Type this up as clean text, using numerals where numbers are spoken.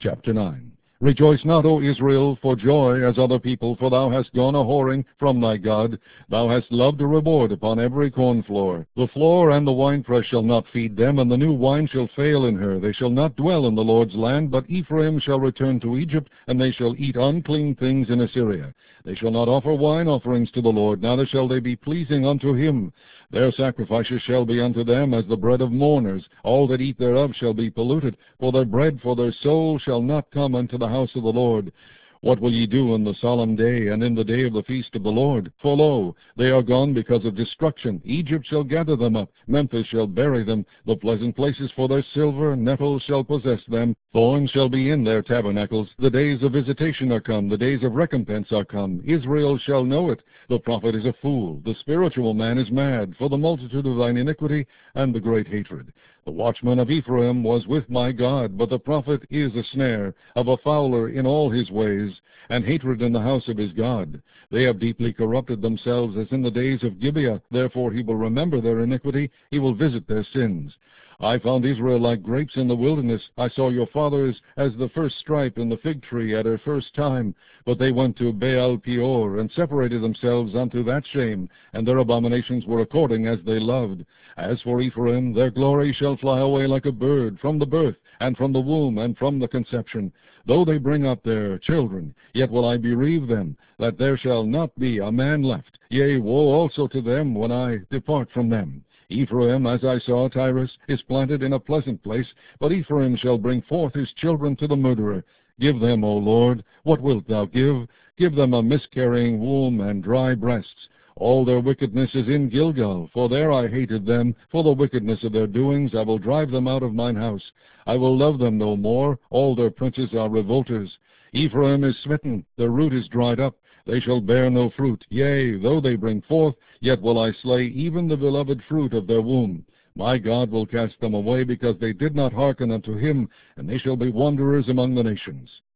Chapter 9. Rejoice not, O Israel, for joy as other people, for thou hast gone a-whoring from thy God. Thou hast loved a reward upon every corn floor. The floor and the winepress shall not feed them, and the new wine shall fail in her. They shall not dwell in the Lord's land, but Ephraim shall return to Egypt, and they shall eat unclean things in Assyria. They shall not offer wine offerings to the Lord, neither shall they be pleasing unto him. Their sacrifices shall be unto them as the bread of mourners. All that eat thereof shall be polluted, for their bread for their soul shall not come unto the house of the Lord. What will ye do in the solemn day, and in the day of the feast of the Lord? For lo, they are gone because of destruction. Egypt shall gather them up, Memphis shall bury them. The pleasant places for their silver, nettles shall possess them. Thorns shall be in their tabernacles. The days of visitation are come, the days of recompense are come. Israel shall know it. The prophet is a fool, the spiritual man is mad, for the multitude of thine iniquity and the great hatred. The watchman of Ephraim was with my God, but the prophet is a snare, of a fowler in all his ways, and hatred in the house of his God. They have deeply corrupted themselves as in the days of Gibeah. Therefore he will remember their iniquity, he will visit their sins. I found Israel like grapes in the wilderness. I saw your fathers as the first stripe in the fig tree at her first time. But they went to Baal Peor, and separated themselves unto that shame, and their abominations were according as they loved. As for Ephraim, their glory shall fly away like a bird, from the birth, and from the womb, and from the conception. Though they bring up their children, yet will I bereave them, that there shall not be a man left. Yea, woe also to them when I depart from them. Ephraim, as I saw Tyrus, is planted in a pleasant place, but Ephraim shall bring forth his children to the murderer. Give them, O Lord, what wilt thou give? Give them a miscarrying womb and dry breasts. All their wickedness is in Gilgal, for there I hated them. For the wickedness of their doings I will drive them out of mine house. I will love them no more. All their princes are revolters. Ephraim is smitten, their root is dried up. They shall bear no fruit. Yea, though they bring forth, yet will I slay even the beloved fruit of their womb. My God will cast them away, because they did not hearken unto him, and they shall be wanderers among the nations.